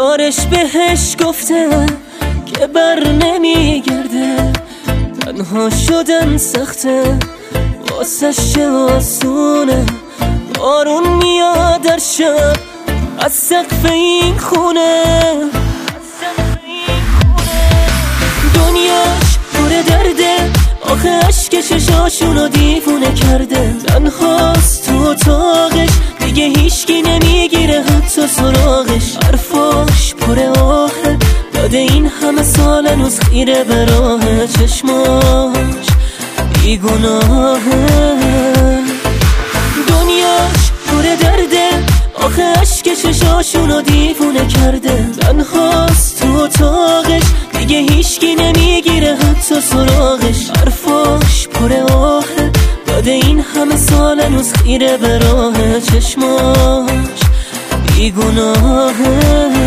یارش بهش گفته که بر نمیگرده، تنها شدن سخته واسش چه آسونه. بارون میاد در شب از سقف این خونه، دنیاش پر درده، آخه عشق چشاشونو دیوونه کرده. تنهاست تو اتاقش، دیگه هیچکی نمیگیره حتی سراغش. حرفاش پر آهه، یاد این همه سال هنوز خیره به راه. چشماش بیگناهه، دنیاش پر درده، آخه عشق چشاشونو دیوونه کرده. تنهاست تو اتاقش، دیگه هیچکی نمیگیره حتی سراغش. حرفاش پر آهه، یاد این همه سال هنوز خیره به راه. چشماش بیگناهه.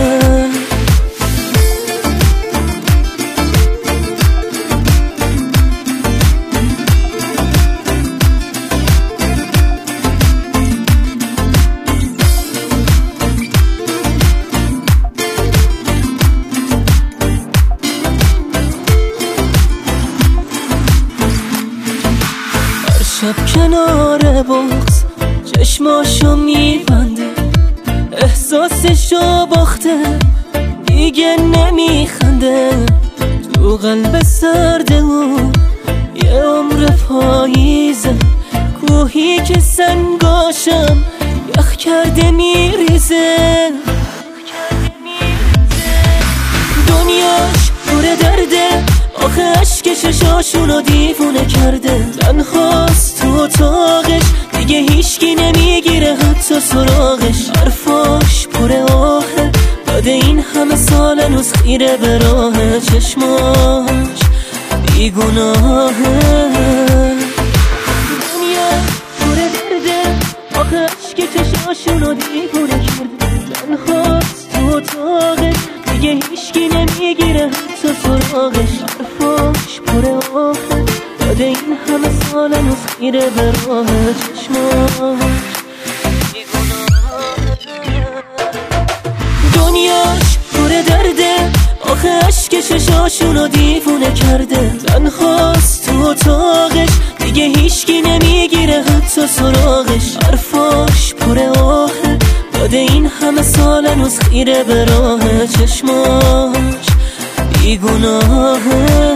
شب کنار بغض چشماشو میبنده، احساسشو باخته دیگه نمیخنده. تو قلب سرد اون یه عمر پاییزه، کوهی که سنگاشم یخ کرده میریزه. دنیاش پر درده، آخه عشق چشاشونو دیوونه کرده. تنهاست تو اتاقش، دیگه هیچکی نمیگیره حتی سراغش. حرفاش پر آهه، یاد این همه سال هنوز خیره به راه. چشماش بیگناهه، دنیاش پر درده، آخه عشق چشاشونو دیوونه کرده. تنهاست تو اتاقش، دیگه هیچکی نمیگیره حتی سراغش. حرفاش پر آهه، یاد این همه سال هنوز خیره به راه. چشماش دنیاش پر درده، آخه عشق چشاشونو دیوونه کرده. تنهاست تو اتاقش، دیگه هیچکی نمیگیره حتی سراغش. حرفاش پر آهه، یاد این همه سال هنوز خیره به راه. چشماش بیگناهه.